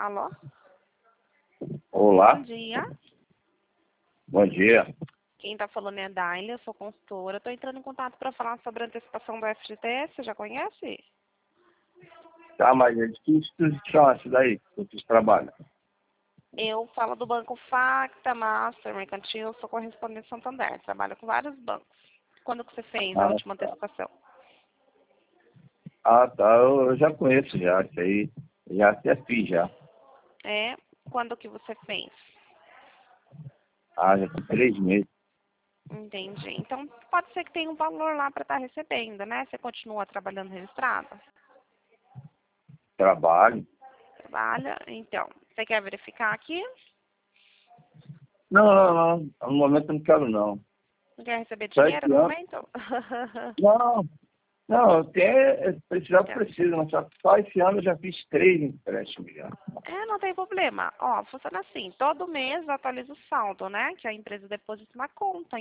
Alô? Olá, Bom dia. bom dia. Quem está falando é a Daile, eu sou consultora. Estou entrando em contato para falar sobre a antecipação do FGTS, você já conhece? Tá, mas é de que instituição é essa daí que vocês trabalham? Eu falo do Banco Facta, Master, Mercantil, sou correspondente Santander. Trabalho com vários bancos. Quando que você fez a Ah, última tá. antecipação? Tá, eu já conheço já, isso aí. Já até fiz já. É? Quando que você fez? Ah, já tem 3 meses. Entendi. Então, pode ser que tenha um valor lá para estar recebendo, né? Você continua trabalhando registrado? Trabalho. Trabalha? Então, você quer verificar aqui? Não, não, não. No momento eu não quero não. Não quer receber Só dinheiro esse no ano. momento? Não, não, até precisar Então, precisa, mas só esse ano eu já fiz 3 empréstimos já. não tem problema. Ó, funciona assim, todo mês atualiza o saldo, né? Que a empresa deposita na conta.